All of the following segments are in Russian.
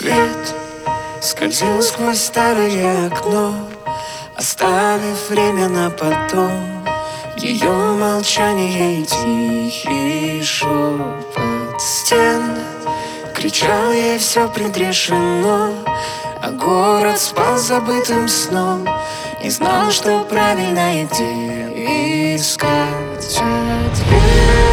Свет скользил сквозь старое окно, оставив время на потом. Ее молчание и тихий шепот стен кричал ей: все предрешено. А город спал забытым сном, не знал, что правильно и где искать ответ.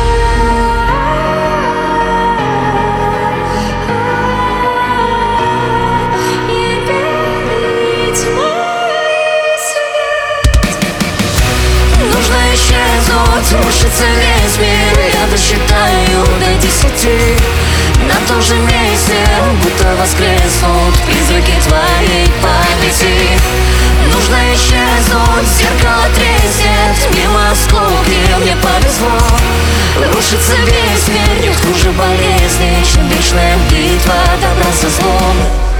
Рушится весь мир, я досчитаю до 10. На том же месте, будто воскреснут призраки твоей памяти. Нужно исчезнуть, зеркало треснет, мимо осколки, мне повезло. Рушится весь мир, нет хуже болезни, чем вечная битва добра со злом.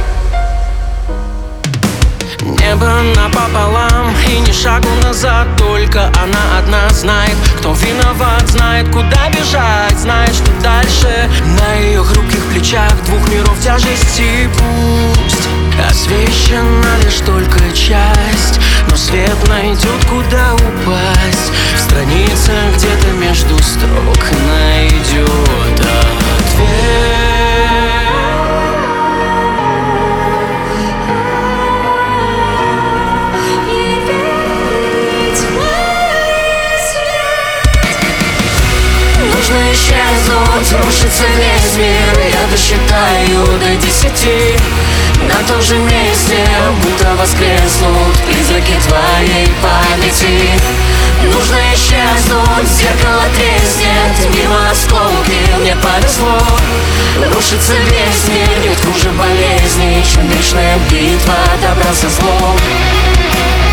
Небо напополам и ни шагу назад, только она одна знает, кто виноват, знает, куда бежать, знает, что дальше. На ее хрупких плечах двух миров тяжести пусть освещена лишь только часть, но свет найдет, куда упасть. В страницах где-то между строк найдет ответ. Нужно исчезнуть, рушится весь мир, я досчитаю до 10. На том же месте, будто воскреснут призраки твоей памяти. Нужно исчезнуть, зеркало треснет, мимо осколки, мне повезло. Рушится весь мир, нет хуже болезни, чем вечная битва добра со злом.